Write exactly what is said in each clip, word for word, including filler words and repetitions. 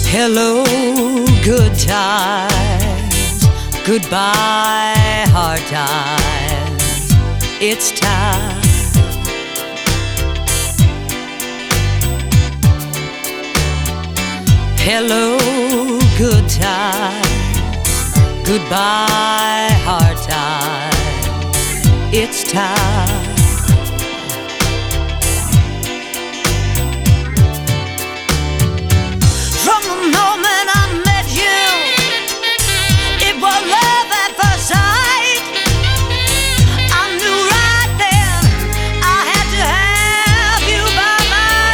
Hello, good times. Goodbye, hard times. It's time. Hello, good times. Goodbye, hard times. It's time. From the moment I met you, it was love at first sight. I knew right then I had to have you by my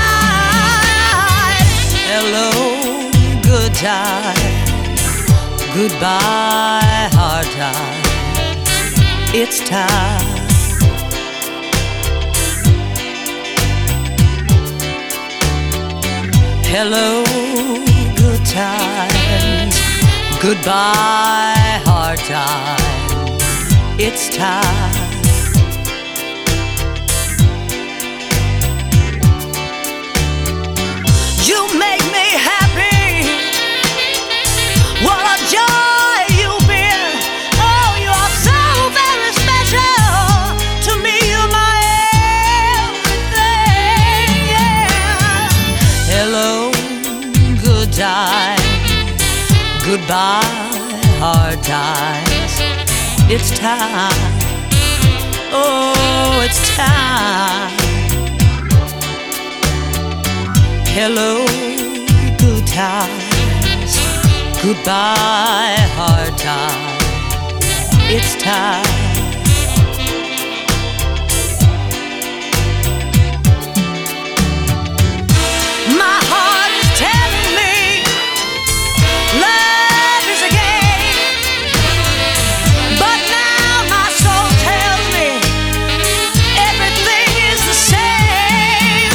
side. Hello, good times. Goodbye, hard times. It's time. Hello, good times. Goodbye, hard times. It's time. You make me happy. What a joy you've been. Oh, you are so very special. To me, you're my everything, yeah. Hello, good times. Goodbye, hard times. It's time. Oh, it's time. Hello, good times. Goodbye, hard times. It's time. My heart is telling me love is a game, but now my soul tells me everything is the same.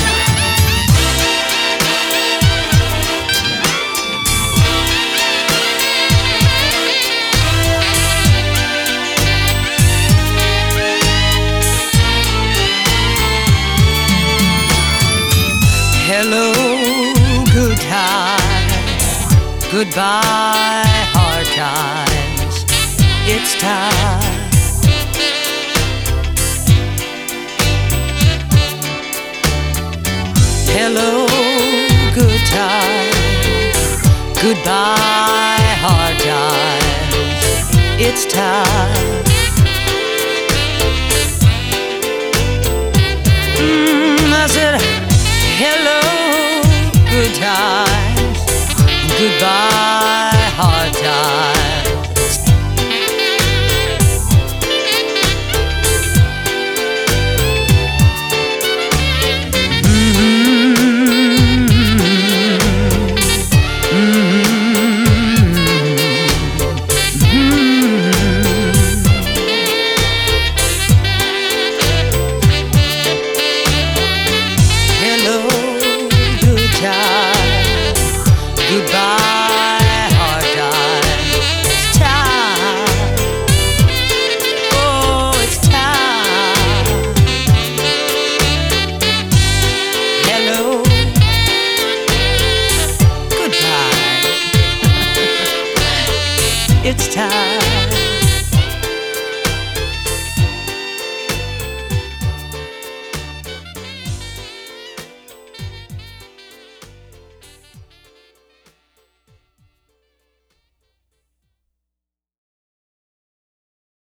Hello, good times. Goodbye, hard times. It's time. Hello, good times. Goodbye, hard times. It's time. Mm, I said, hello, good times. Goodbye, hard times.